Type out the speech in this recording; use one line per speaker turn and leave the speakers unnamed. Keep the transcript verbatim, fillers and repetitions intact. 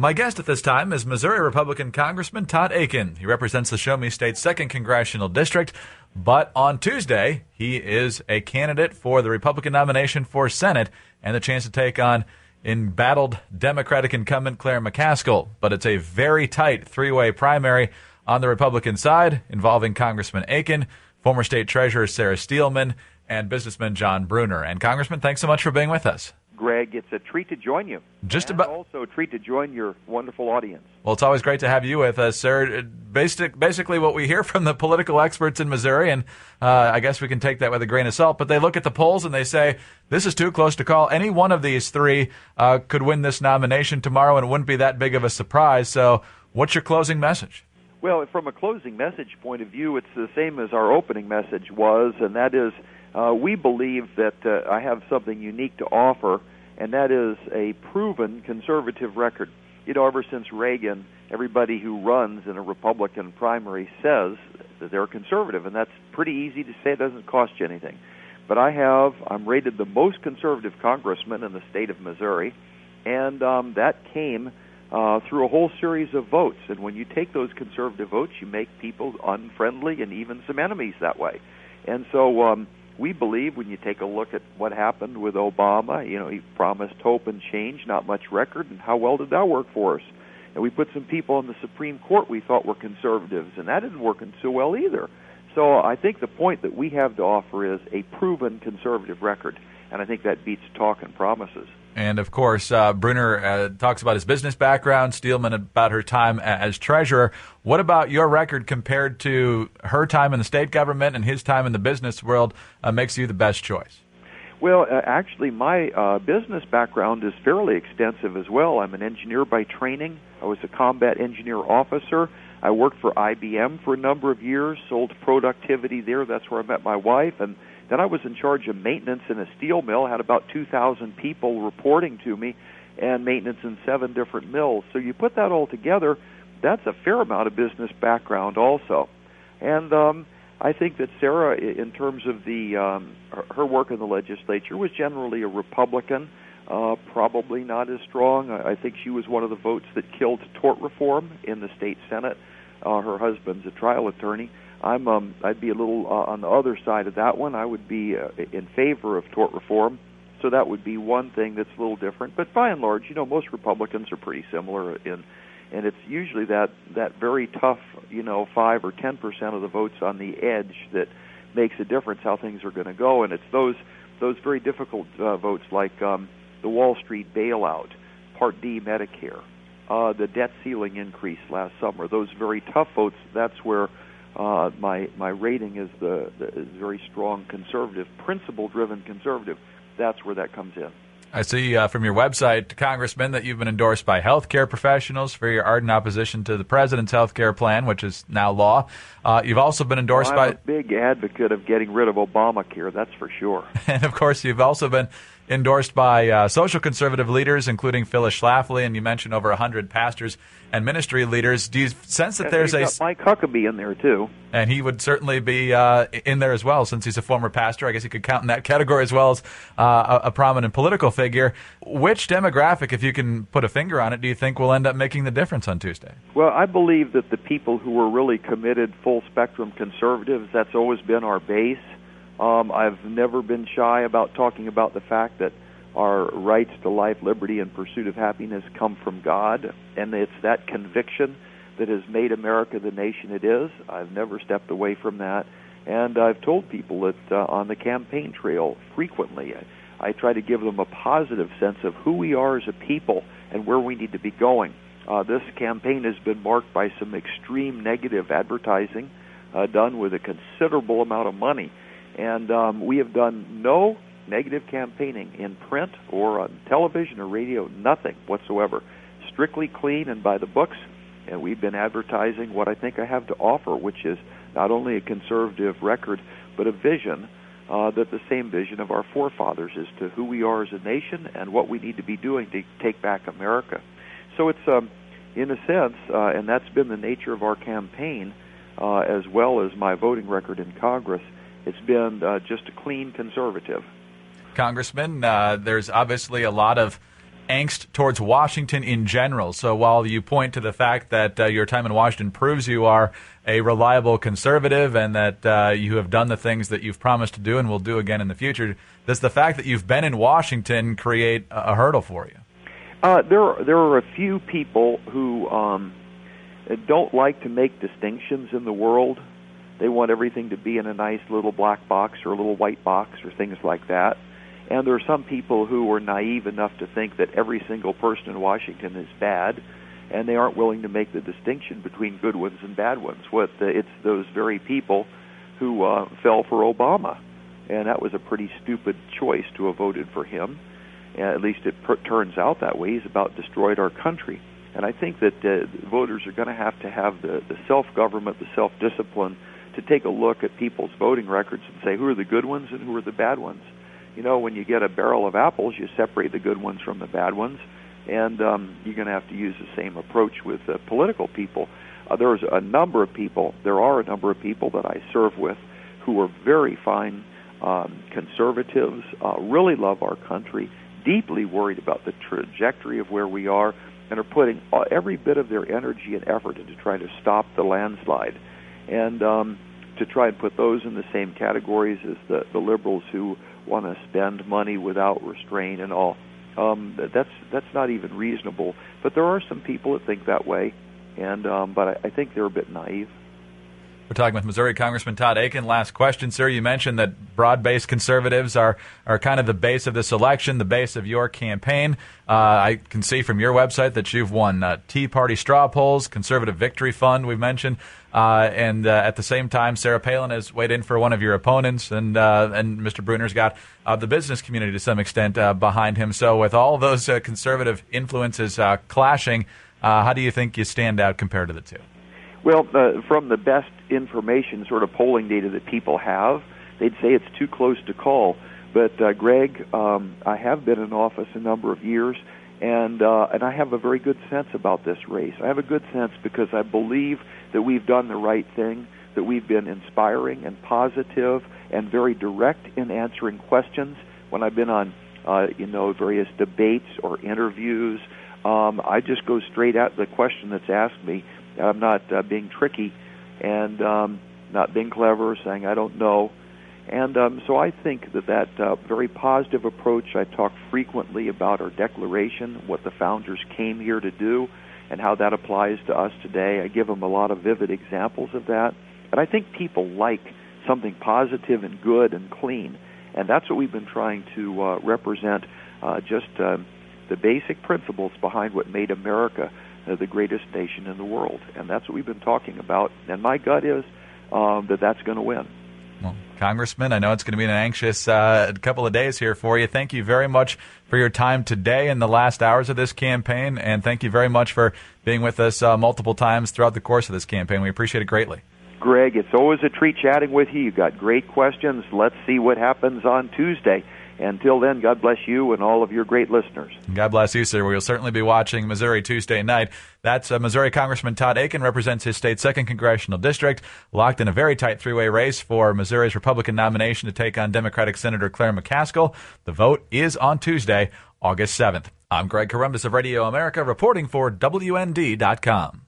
My guest at this time is Missouri Republican Congressman Todd Akin. He represents the Show Me State's second Congressional District, but on Tuesday, he is a candidate for the Republican nomination for Senate and the chance to take on embattled Democratic incumbent Claire McCaskill. But it's a very tight three-way primary on the Republican side involving Congressman Akin, former State Treasurer Sarah Steelman, and businessman John Brunner. And Congressman, thanks so much for being with us.
Greg, it's a treat to join you.
Just
and
about.
Also a treat to join your wonderful audience.
Well, it's always great to have you with us, sir. Basic, basically what we hear from the political experts in Missouri, and uh, I guess we can take that with a grain of salt, but they look at the polls and they say, this is too close to call. Any one of these three uh, could win this nomination tomorrow, and it wouldn't be that big of a surprise. So what's your closing message?
Well, from a closing message point of view, it's the same as our opening message was, and that is uh, we believe that uh, I have something unique to offer, and that is a proven conservative record. You know, ever since Reagan, everybody who runs in a Republican primary says that they're conservative, and that's pretty easy to say. It doesn't cost you anything. But I have, I'm rated the most conservative congressman in the state of Missouri, and um, that came uh, through a whole series of votes. And when you take those conservative votes, you make people unfriendly and even some enemies that way. And so um, we believe when you take a look at what happened with Obama, you know, he promised hope and change, not much record, and how well did that work for us? And we put some people in the Supreme Court we thought were conservatives, and that didn't work so well either. So I think the point that we have to offer is a proven conservative record, and I think that beats talk and promises.
And, of course, uh, Brunner uh, talks about his business background, Steelman about her time as treasurer. What about your record compared to her time in the state government and his time in the business world uh, makes you the best choice?
Well, uh, actually, my uh, business background is fairly extensive as well. I'm an engineer by training. I was a combat engineer officer. I worked for I B M for a number of years, sold productivity there. That's where I met my wife. And then I was in charge of maintenance in a steel mill, had about two thousand people reporting to me, and maintenance in seven different mills. So you put that all together, that's a fair amount of business background also. And um, I think that Sarah, in terms of the um, her work in the legislature, was generally a Republican, uh, probably not as strong. I think she was one of the votes that killed tort reform in the state Senate. Uh, her husband's a trial attorney. I'm um, I'd be a little uh, on the other side of that one. I would be uh, in favor of tort reform, so that would be one thing that's a little different. But by and large, you know, most Republicans are pretty similar in. And it's usually that, that very tough, you know, five or ten percent of the votes on the edge that makes a difference how things are going to go. And it's those those very difficult uh, votes like um, the Wall Street bailout, Part D Medicare, uh, the debt ceiling increase last summer. Those very tough votes. That's where uh, my my rating is the, the is very strong conservative, principle-driven conservative. That's where that comes in.
I see uh, from your website, Congressman, that you've been endorsed by healthcare professionals for your ardent opposition to the president's healthcare plan, which is now law. Uh, you've also been endorsed
well, I'm
by...
I'm a big advocate of getting rid of Obamacare, that's for sure.
And, of course, you've also been endorsed by uh, social conservative leaders, including Phyllis Schlafly, and you mentioned over one hundred pastors and ministry leaders. Do you sense that
and
there's
you've
a...
got Mike Huckabee in there, too.
And he would certainly be uh, in there as well, since he's a former pastor. I guess he could count in that category as well as uh, a, a prominent political figure. Which demographic, if you can put a finger on it, do you think will end up making the difference on Tuesday?
Well, I believe that the people who are really committed, full-spectrum conservatives, that's always been our base. Um, I've never been shy about talking about the fact that our rights to life, liberty, and pursuit of happiness come from God, and it's that conviction that has made America the nation it is. I've never stepped away from that, and I've told people that uh, on the campaign trail frequently, I, I try to give them a positive sense of who we are as a people and where we need to be going. Uh, this campaign has been marked by some extreme negative advertising uh, done with a considerable amount of money, and um, we have done no negative campaigning in print or on television or radio, nothing whatsoever. Strictly clean and by the books, and we've been advertising what I think I have to offer, which is not only a conservative record, but a vision uh, that the same vision of our forefathers as to who we are as a nation and what we need to be doing to take back America. So it's, um, in a sense, uh, and that's been the nature of our campaign, uh, as well as my voting record in Congress, it's been uh, just a clean conservative.
Congressman, uh, there's obviously a lot of angst towards Washington in general. So while you point to the fact that uh, your time in Washington proves you are a reliable conservative and that uh, you have done the things that you've promised to do and will do again in the future, does the fact that you've been in Washington create a, a hurdle for you?
Uh, there, are, there are a few people who um, don't like to make distinctions in the world. They want everything to be in a nice little black box or a little white box or things like that. And there are some people who are naive enough to think that every single person in Washington is bad, and they aren't willing to make the distinction between good ones and bad ones. What the, it's those very people who uh, fell for Obama, and that was a pretty stupid choice to have voted for him. Uh, at least it per- turns out that way. He's about destroyed our country. And I think that uh, voters are going to have to have the, the self-government, the self-discipline to take a look at people's voting records and say who are the good ones and who are the bad ones. You know, when you get a barrel of apples, you separate the good ones from the bad ones, and um, you're going to have to use the same approach with uh, political people. Uh, there's a number of people, there are a number of people that I serve with who are very fine um, conservatives, uh, really love our country, deeply worried about the trajectory of where we are, and are putting every bit of their energy and effort into trying to stop the landslide. And um, to try and put those in the same categories as the, the liberals who want to spend money without restraint and all, um, that's that's not even reasonable. But there are some people that think that way, and um, but I, I think they're a bit naive.
We're talking with Missouri Congressman Todd Akin. Last question, sir. You mentioned that broad-based conservatives are, are kind of the base of this election, the base of your campaign. Uh, I can see from your website that you've won uh, Tea Party straw polls, Conservative Victory Fund we've mentioned, uh, and uh, at the same time, Sarah Palin has weighed in for one of your opponents, and uh, and Mister Bruner's got uh, the business community to some extent uh, behind him. So with all those uh, conservative influences uh, clashing, uh, how do you think you stand out compared to the two?
Well, uh, from the best information, sort of polling data that people have, they'd say it's too close to call. But, uh, Greg, um, I have been in office a number of years, and uh, and I have a very good sense about this race. I have a good sense because I believe that we've done the right thing, that we've been inspiring and positive and very direct in answering questions. When I've been on, uh, you know, various debates or interviews, um, I just go straight at the question that's asked me. I'm not uh, being tricky and um, not being clever, saying I don't know. And um, so I think that that uh, very positive approach, I talk frequently about our Declaration, what the founders came here to do, and how that applies to us today. I give them a lot of vivid examples of that. And I think people like something positive and good and clean. And that's what we've been trying to uh, represent, uh, just uh, the basic principles behind what made America Uh, the greatest nation in the world. And that's what we've been talking about. And my gut is um, that that's going to win.
Well, Congressman, I know it's going to be an anxious uh, couple of days here for you. Thank you very much for your time today in the last hours of this campaign. And thank you very much for being with us uh, multiple times throughout the course of this campaign. We appreciate it greatly.
Greg, it's always a treat chatting with you. You've got great questions. Let's see what happens on Tuesday. Until then, God bless you and all of your great listeners.
God bless you, sir. We'll certainly be watching Missouri Tuesday night. That's uh, Missouri Congressman Todd Akin, represents his state's second congressional district, locked in a very tight three-way race for Missouri's Republican nomination to take on Democratic Senator Claire McCaskill. The vote is on Tuesday, August seventh. I'm Greg Corombos of Radio America, reporting for W N D dot com.